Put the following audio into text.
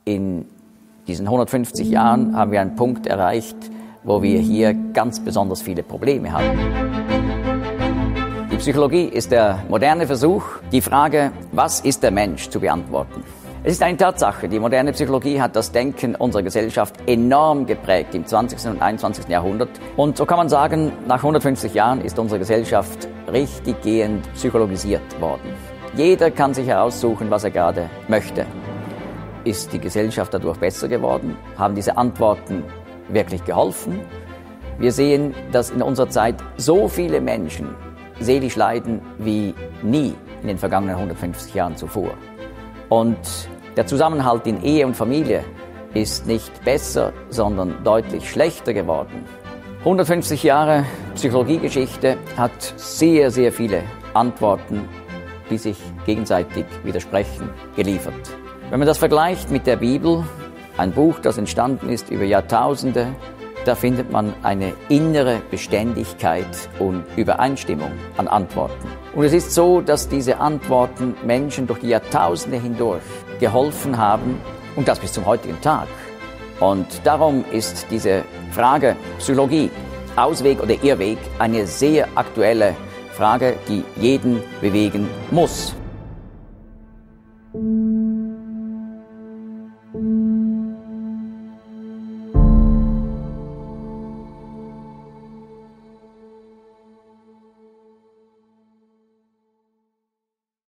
in diesen 150 Jahren haben wir einen Punkt erreicht, wo wir hier ganz besonders viele Probleme haben. Die Psychologie ist der moderne Versuch, die Frage, was ist der Mensch, zu beantworten. Es ist eine Tatsache, die moderne Psychologie hat das Denken unserer Gesellschaft enorm geprägt im 20. und 21. Jahrhundert. Und so kann man sagen, nach 150 Jahren ist unsere Gesellschaft richtiggehend psychologisiert worden. Jeder kann sich heraussuchen, was er gerade möchte. Ist die Gesellschaft dadurch besser geworden? Haben diese Antworten wirklich geholfen? Wir sehen, dass in unserer Zeit so viele Menschen seelisch leiden wie nie in den vergangenen 150 Jahren zuvor. Und der Zusammenhalt in Ehe und Familie ist nicht besser, sondern deutlich schlechter geworden. 150 Jahre Psychologiegeschichte hat sehr, sehr viele Antworten, die sich gegenseitig widersprechen, geliefert. Wenn man das vergleicht mit der Bibel, ein Buch, das entstanden ist über Jahrtausende, da findet man eine innere Beständigkeit und Übereinstimmung an Antworten. Und es ist so, dass diese Antworten Menschen durch die Jahrtausende hindurch geholfen haben und das bis zum heutigen Tag. Und darum ist diese Frage Psychologie, Ausweg oder Irrweg, eine sehr aktuelle Frage, die jeden bewegen muss.